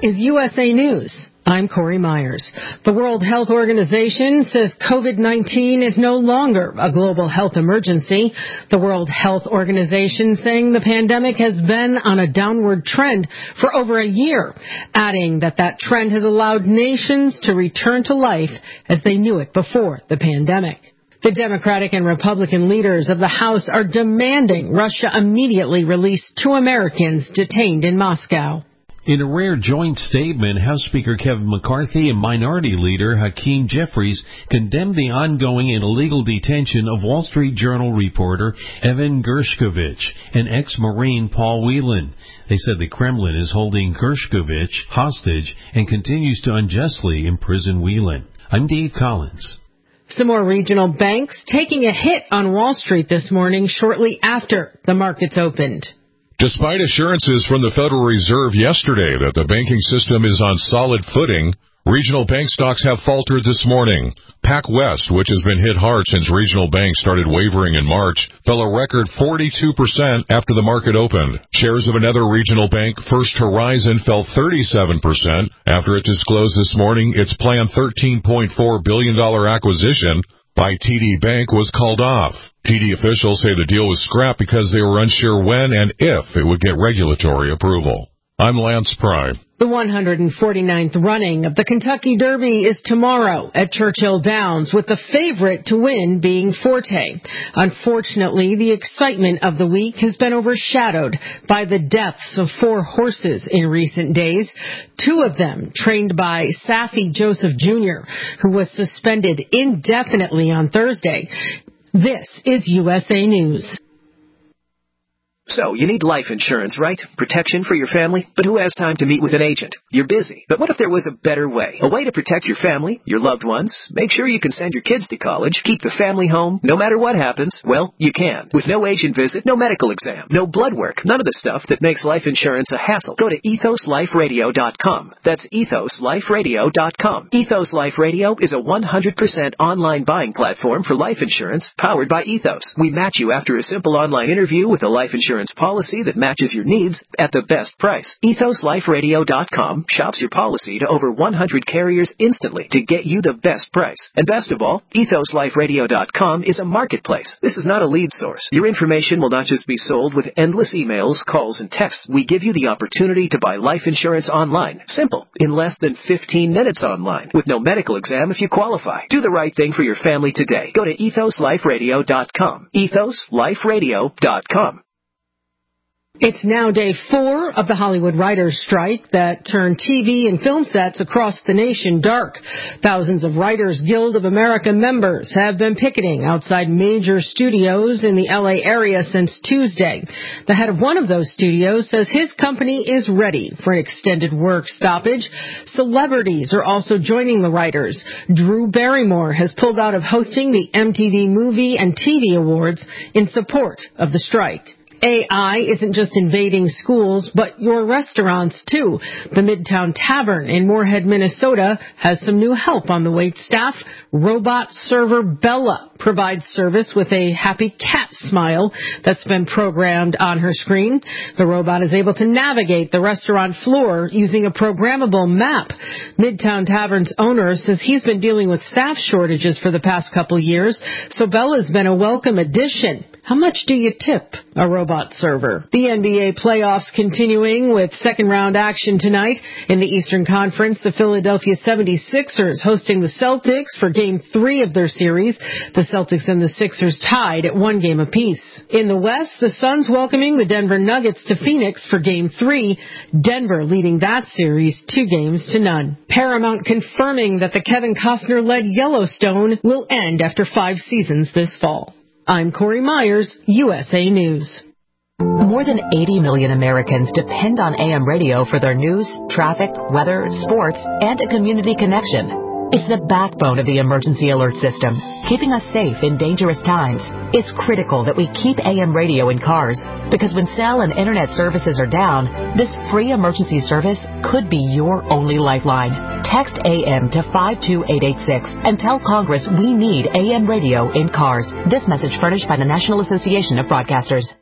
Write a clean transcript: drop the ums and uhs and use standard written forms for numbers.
is USA News. I'm Corey Myers. The World Health Organization says COVID-19 is no longer a global health emergency. The World Health Organization saying the pandemic has been on a downward trend for over a year, adding that trend has allowed nations to return to life as they knew it before the pandemic. The Democratic and Republican leaders of the House are demanding Russia immediately release 2 Americans detained in Moscow. In a rare joint statement, House Speaker Kevin McCarthy and Minority Leader Hakeem Jeffries condemned the ongoing and illegal detention of Wall Street Journal reporter Evan Gershkovich and ex-Marine Paul Whelan. They said the Kremlin is holding Gershkovich hostage and continues to unjustly imprison Whelan. I'm Dave Collins. Some more regional banks taking a hit on Wall Street this morning shortly after the markets opened. Despite assurances from the Federal Reserve yesterday that the banking system is on solid footing, regional bank stocks have faltered this morning. PacWest, which has been hit hard since regional banks started wavering in March, fell a record 42% after the market opened. Shares of another regional bank, First Horizon, fell 37% after it disclosed this morning its planned $13.4 billion acquisition by TD Bank was called off. TD officials say the deal was scrapped because they were unsure when and if it would get regulatory approval. I'm Lance Pry. The 149th running of the Kentucky Derby is tomorrow at Churchill Downs, with the favorite to win being Forte. Unfortunately, the excitement of the week has been overshadowed by the deaths of 4 horses in recent days, 2 of them trained by Saffie Joseph Jr., who was suspended indefinitely on Thursday. This is USA News. So, you need life insurance, right? Protection for your family? But who has time to meet with an agent? You're busy. But what if there was a better way? A way to protect your family, your loved ones, make sure you can send your kids to college, keep the family home, no matter what happens? Well, you can. With no agent visit, no medical exam, no blood work, none of the stuff that makes life insurance a hassle. Go to ethosliferadio.com. That's ethosliferadio.com. Ethos Life Radio is a 100% online buying platform for life insurance powered by Ethos. We match you after a simple online interview with a life insurance policy that matches your needs at the best price. EthosLifeRadio.com shops your policy to over 100 carriers instantly to get you the best price. And best of all, EthosLifeRadio.com is a marketplace. This is not a lead source. Your information will not just be sold with endless emails, calls, and texts. We give you the opportunity to buy life insurance online. Simple. In less than 15 minutes online. With no medical exam if you qualify. Do the right thing for your family today. Go to EthosLifeRadio.com. EthosLifeRadio.com. It's now day 4 of the Hollywood writers' strike that turned TV and film sets across the nation dark. Thousands of Writers Guild of America members have been picketing outside major studios in the L.A. area since Tuesday. The head of one of those studios says his company is ready for an extended work stoppage. Celebrities are also joining the writers. Drew Barrymore has pulled out of hosting the MTV Movie and TV Awards in support of the strike. AI isn't just invading schools, but your restaurants, too. The Midtown Tavern in Moorhead, Minnesota, has some new help on the wait staff. Robot server Bella provides service with a happy cat smile that's been programmed on her screen. The robot is able to navigate the restaurant floor using a programmable map. Midtown Tavern's owner says he's been dealing with staff shortages for the past couple years, so Bella's been a welcome addition. How much do you tip a robot server? The NBA playoffs continuing with second-round action tonight. In the Eastern Conference, the Philadelphia 76ers hosting the Celtics for Game 3 of their series. The Celtics and the Sixers tied at 1 game apiece. In the West, the Suns welcoming the Denver Nuggets to Phoenix for Game 3. Denver leading that series 2-0. Paramount confirming that the Kevin Costner-led Yellowstone will end after 5 seasons this fall. I'm Corey Myers, USA News. More than 80 million Americans depend on AM radio for their news, traffic, weather, sports, and a community connection. It's the backbone of the emergency alert system, keeping us safe in dangerous times. It's critical that we keep AM radio in cars, because when cell and internet services are down, this free emergency service could be your only lifeline. Text AM to 52886 and tell Congress we need AM radio in cars. This message furnished by the National Association of Broadcasters.